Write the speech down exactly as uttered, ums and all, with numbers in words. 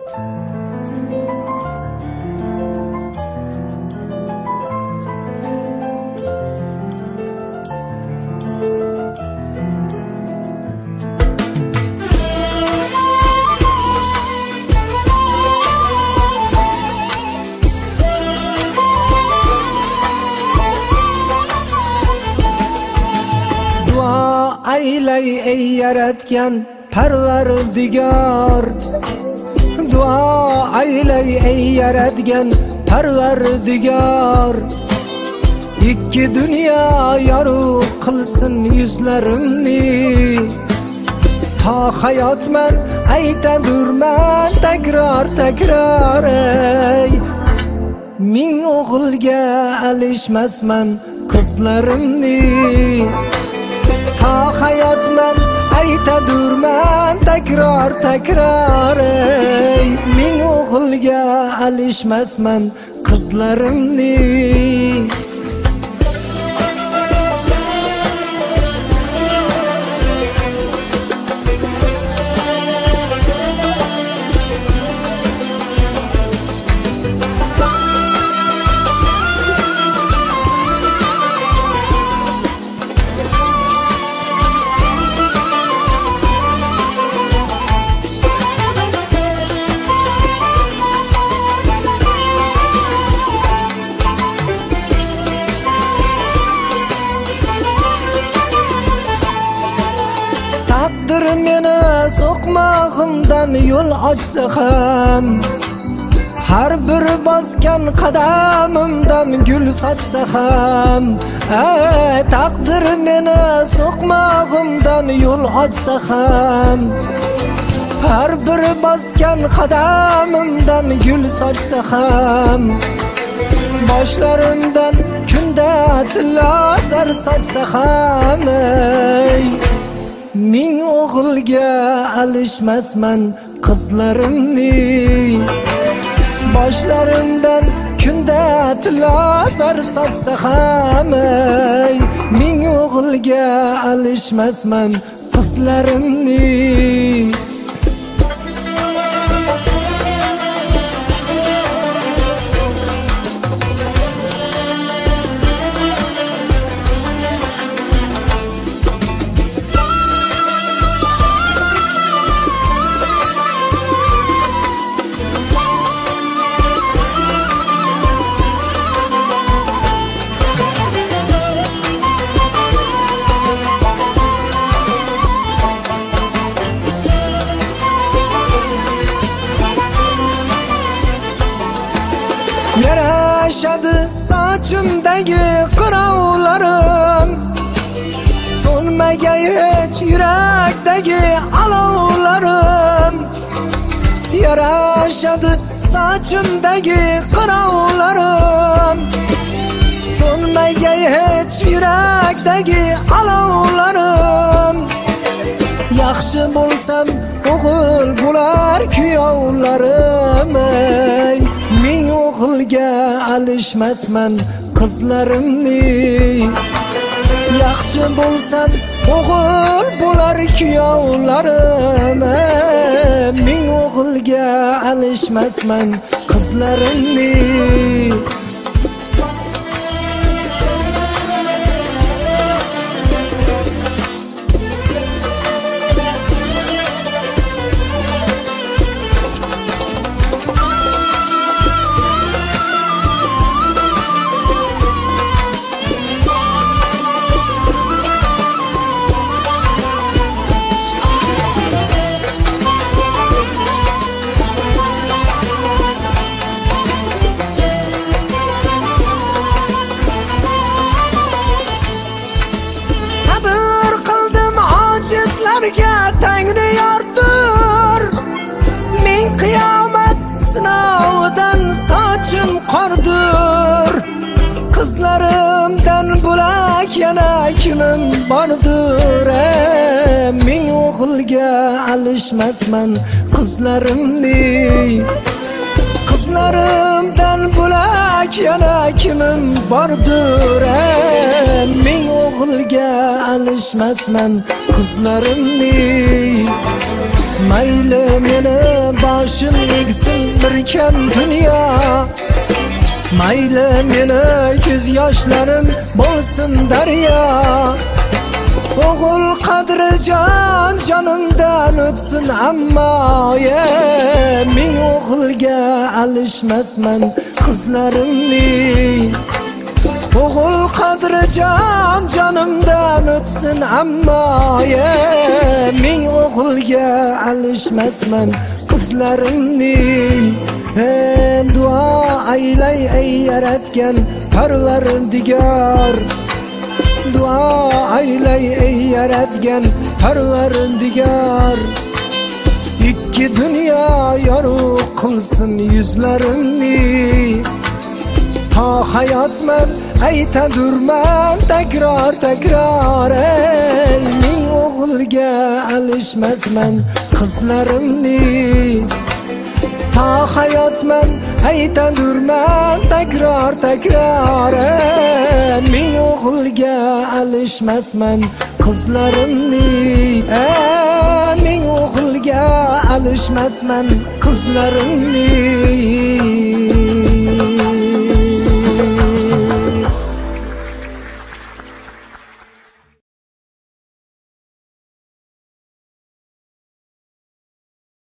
Aylay ey yaratgan Parvardigor, duo aylay ey yaratgan Parvardigor, ikki dunyo yorug' qilsin yuzlarimni. Ta hayotman aytadurman takror takror, ey ming o'g'ilga alishmasman qizlarimni. Ta hayotman aytadurman takror takror, ey ming o'g'ilga alishmasman qizlarimni. Taqdir meni so'qmog'imdan yo'l ochsa ham, har bir bosgan qadamimdan gul sochsa ham, ey taqdir meni so'qmog'imdan yo'l ochsa ham, har bir bosgan qadamimdan gul sochsa ham, boshlarimdan kunda tilla zar sochsa ham, ey ming o'g'ilga alishmasman qizlarimni. Boshlarimdan kunda tilla zar sochsa ham, ey ming o'g'ilga alishmasman qizlarimni. Yarashadi sochimdagi qirovlarim, so'nmagay hech yurakdagi alovlarim. Yarashadi sochimdagi qirovlarim, so'nmagay hech yurakdagi alovlarim. Yaxshi bo'lsam o'g'il bo'lar kuyovlarim, ey ming o'g'ilga alishmasman qizlarimni. Yaxshi bo'lsam o'g'il bo'lar kuyovlarim, ey ming o'g'ilga alishmasman qizlarimni. Tangri yordir, ming qiyomat sinovidan sochim qordir. Qizlarimdan bo'lak yana kimim bordir, ey ming o'g'ilga alishmasman qizlarimni. Qizlarimdan bo'lak yana kimim bordir, ey ming o'g'ilga alishmasman qizlarimni. mayli meni boshim egsin birkan dunyo, mayli meni ko'z yoshlarim bo'lsin daryo. O'g'il qadri jon jonimdan o'tsin ammo ye, ming o'g'ilga alishmasman qizlarimning. O'g'il qadri jon jonimdan o'tsin ammo ye, ming o'g'ilga alishmasman qizlarimning. En duo aylay ey yaratgan Parvardigor, duo aylay ey yaratgan Parvardigor. Ikki dunyo yorug' qilsin yuzlarimni, ta hayotman aytadurman takror takror. Ey ming o'g'ilga alishmasman qizlarimni, ta hayotman aytadurman takror takror. Ming o'g'ilga alishmasman qizlarimni, ming o'g'ilga alishmasman qizlarimni.